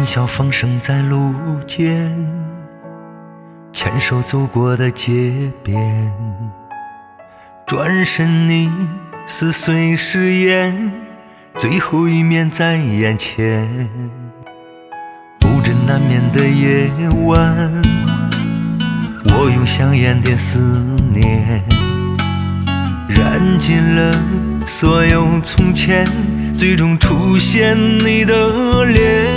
笑放声在路间，牵手走过的街边，转身你似水誓言，最后一面在眼前。不知难眠的夜晚，我用香烟点思念，燃尽了所有从前，最终出现你的脸。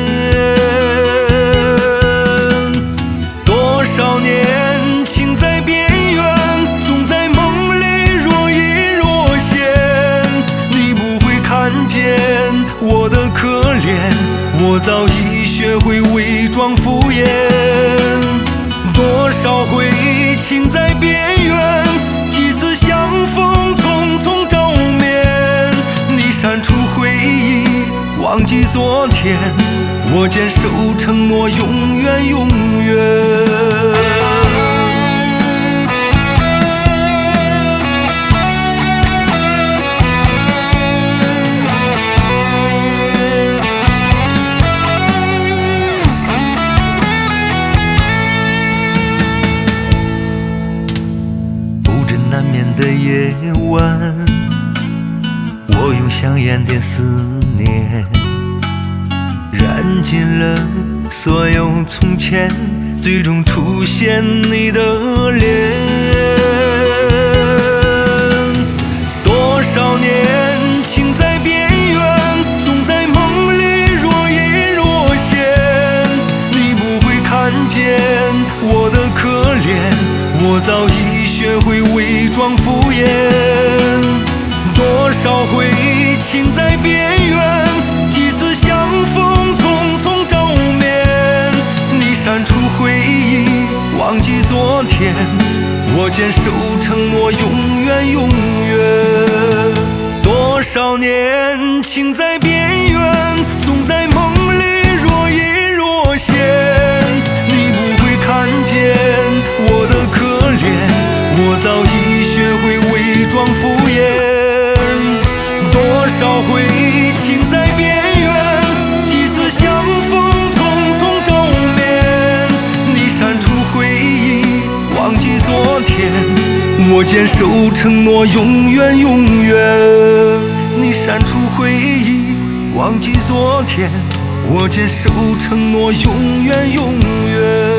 多少年情在边缘，总在梦里若隐若现，你不会看见我的可怜，我早已学会伪装敷衍。多少回情在边缘，几次相逢匆匆照面，你删除回忆，忘记昨天，我坚守承诺，永远永远。难眠的夜晚，我用香烟点思念，燃尽了所有从前，最终出现你的脸。多少年情在边缘，总在梦里若隐若现，你不会看见我的可怜，我早已学会伪装敷衍。多少回情在边缘，几次相逢匆匆照面，你删除回忆，忘记昨天，我坚守承诺，永远永远。多少年情在边缘，总在梦里若隐若现，你不会看见我的可怜，我早已学会伪装敷衍。多少回情在边缘，几次相逢匆匆照面，你删除回忆，忘记昨天，我坚守承诺，永远永远。你删除回忆，忘记昨天，我坚守承诺，永远永远。